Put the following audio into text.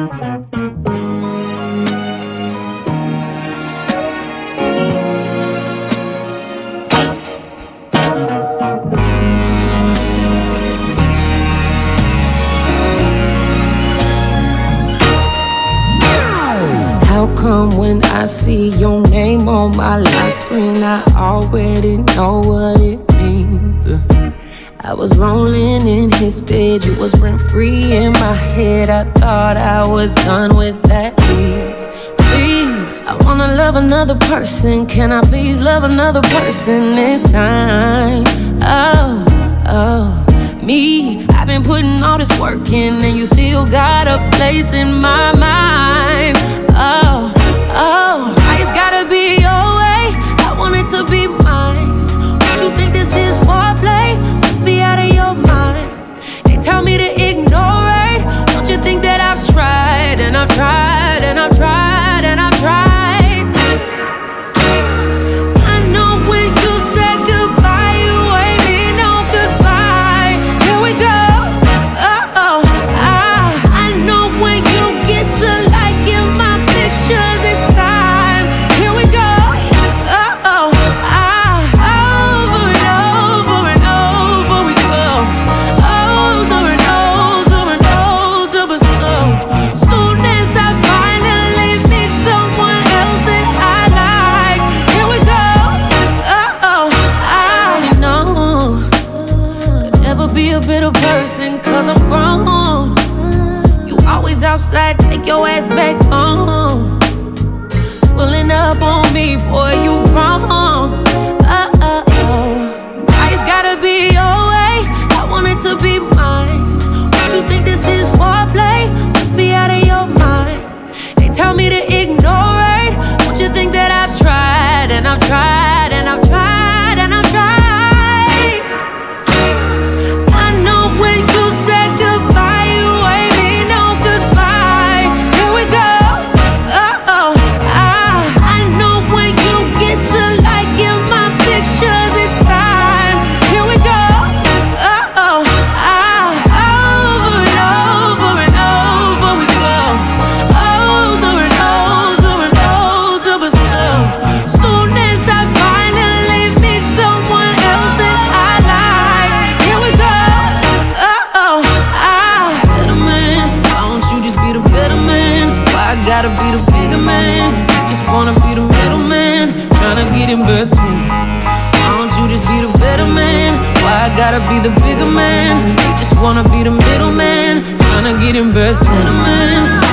How come when I see your name on my lock screen, I already know what it means? I was rolling in his bed, you was rent-free in my head. I thought I was done with that. Please, I wanna love another person. Can I please love another person this time? Me, I've been putting all this work in, and you still got a place in my mind. It's gotta be your way, I want it to be mine. Don't you think this is foreplay? Must be out of your mind. They tell me to ignore it. Don't you think that I've tried, and I've tried, and I've tried, and I've tried? I know when you said goodbye, you ain't mean no goodbye. Here we go. I know when you get to liking my pictures, it's time. Here we go. Over and over and over we go. Older and older and older, but slow. Soon as I finally meet someone else that I like, here we go. I know could never be a better person, 'cause I'm grown. You always outside, take your ass back home. Pulling up on me, boy, you wrong. It's gotta be your way, I want it to be mine. Don't you think this is foreplay? Must be out of your mind. They tell me to ignore it. Don't you think that I've tried, and I've tried, and I've tried, and I've tried? I know when you said goodbye, you ain't mean no goodbye. Here we go. I know when you get to liking my pictures, it's time. Here we go. Over and over and over we go. Older and older and older, but slow. Soon as I finally meet someone else that I like, here we go. Better man, why don't you just be the better man? Why I gotta be the bigger man? You just wanna be the middleman, tryna get in between. Why don't you just be the better man? Why I gotta be the bigger man? You just wanna be the middleman, tryna get in between. Better man.